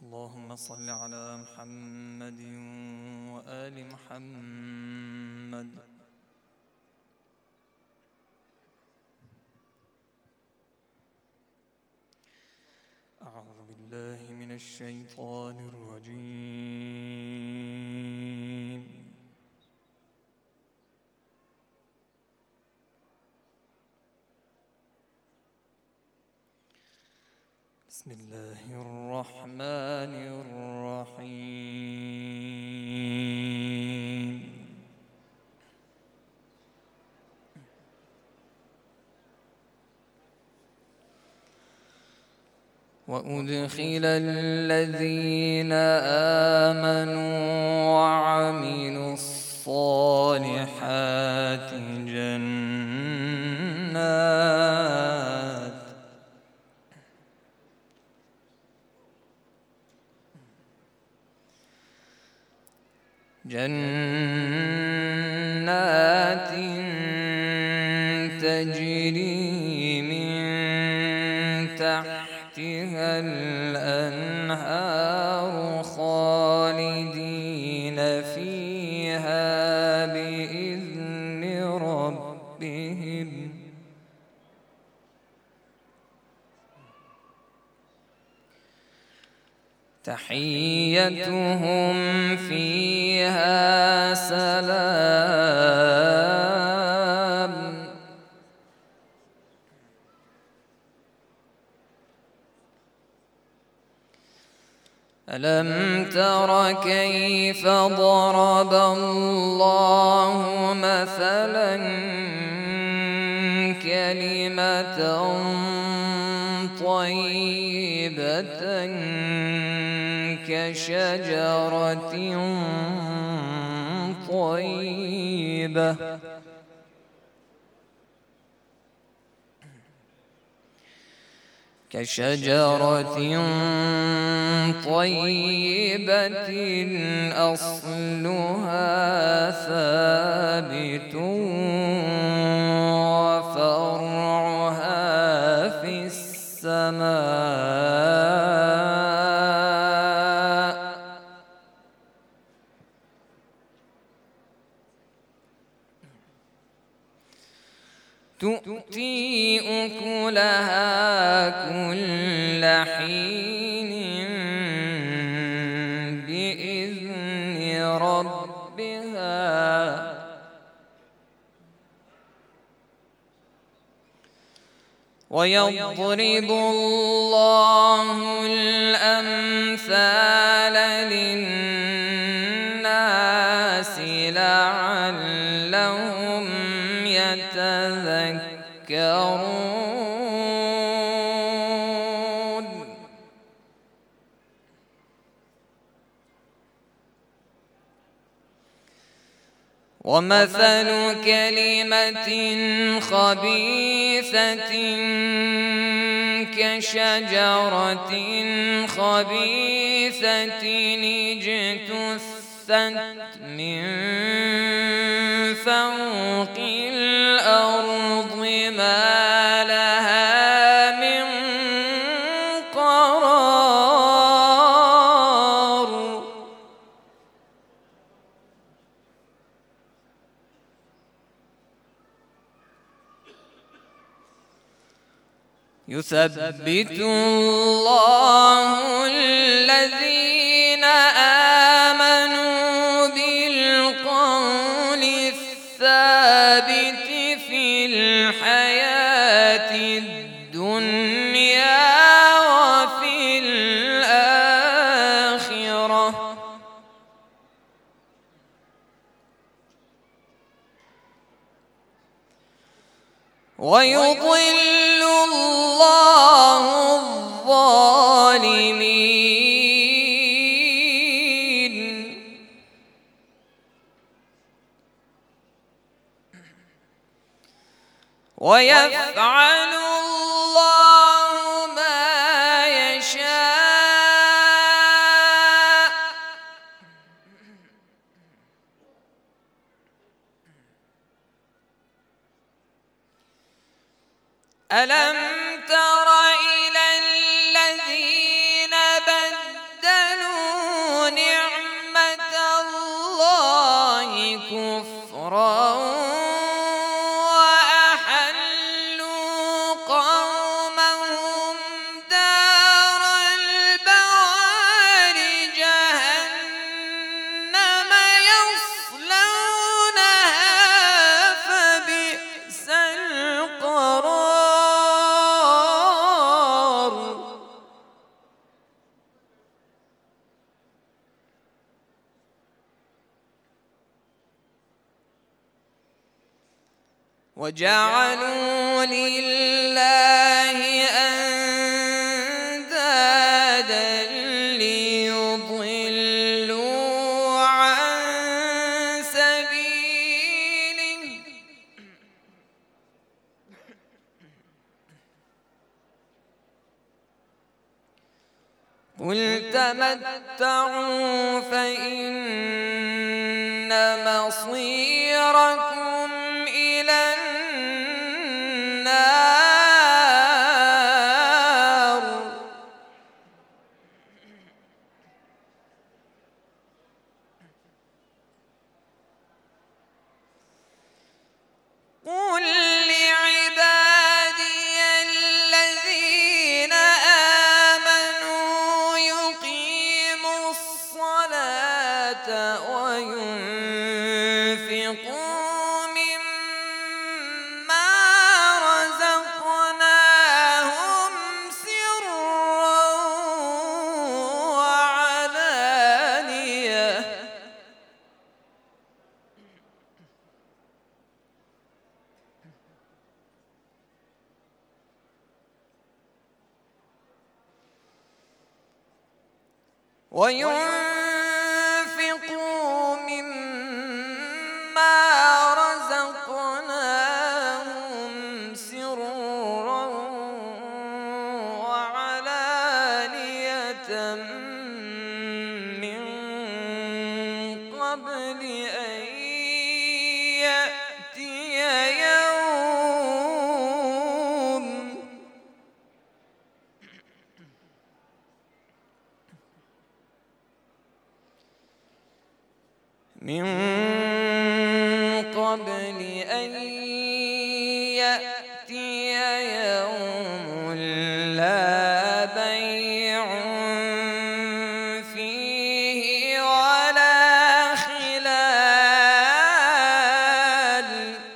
اللهم صل على محمد وآل محمد. أعوذ بالله من الشيطان الرجيم. بسم الله الرحمن الرحيم. وأدخل الذين آمنوا وعملوا الصالحات جنات تجري من تحتها الأنهار خالدين فيها بإذن ربهم تحيتهم فيها سلام. ألم تر كيف ضرب الله مثلا كلمة طيبة كشجرة طيبة أصلها ثابت وفرعها في السماء. تؤتي أكلها كل حين بإذن ربها ويضرب الله الأمثال للناس لعلهم يتذكرون. ومثل كلمة خبيثة كشجرة خبيثة اجتثت من فوق الأرض ما لها من قرار. يثبت الله الذين آمنوا بالقول الثابت في الحياة الدنيا وفي الآخرة ويضل الله الظالمين ويفعل الله ما يشاء. ألم تر إلى الذين بدلوا كفرا وأحلوا قومهم دار البوار جهنم يصلونها فبئس القرار. وجعلوا لله أندادا ليضلوا عن سبيله قل تمتعوا فإن مصيركم إلى النار. قل لعبادي الذين آمنوا يقيموا الصلاة وينفقوا مما رزقناهم سرا وعلانية وينفقوا مما رزقناهم سرا وعلانية من قبل أن يأتي يوم لا بيع فيه ولا خلال.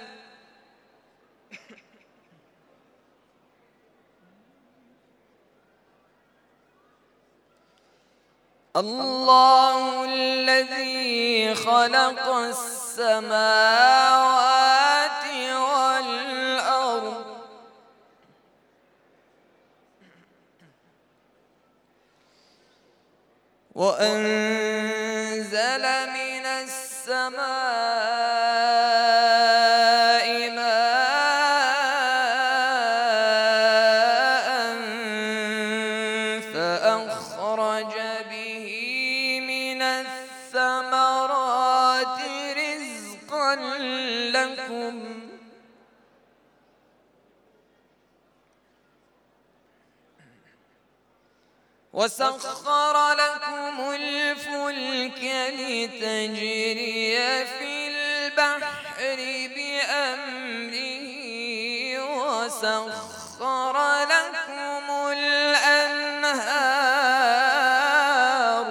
الله الذي خلق السماوات والأرض وأنزل من السماء ماء فأخرج به من الثمرات رزقا لكم وسخر لكم الفلك لتجري في البحر بأمره وسخر لكم الأنهار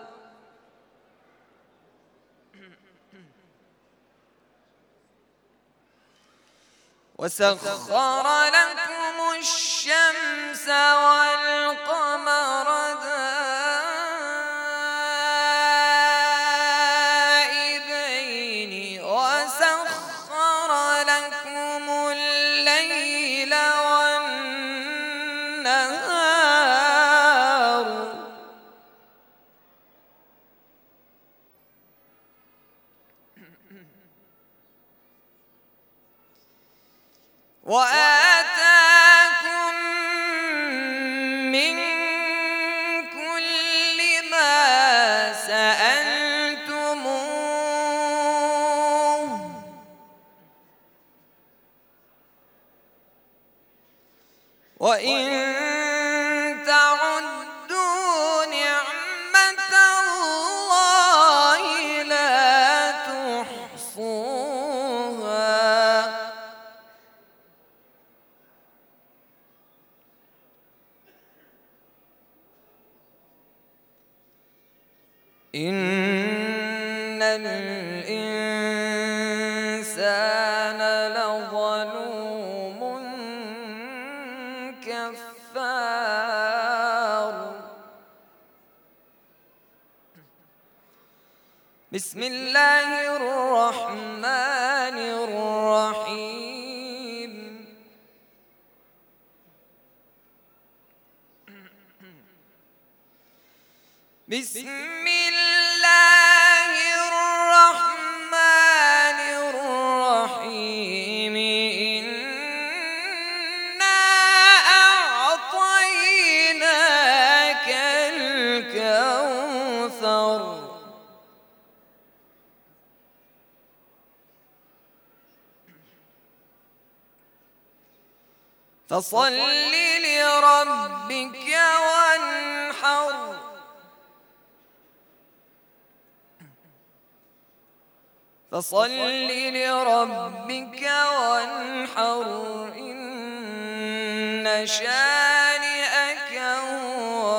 وسخر لكم الشمس والقمر دائبين وسخر لكم الليل والنهار وآتاكم من كل ما سألتموه وإن تعدوا نعمة الله لا تحصوها إن الإنسان لظلوم كفار. بسم الله الرحمن الرحيم. بسم الله الرحمن الرحيم. إنا أعطيناك الكوثر فصل لربك وانحر. فصل لربك وانحر. إن شانئك هو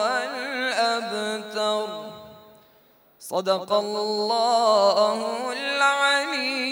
الأبتر. صدق الله العلي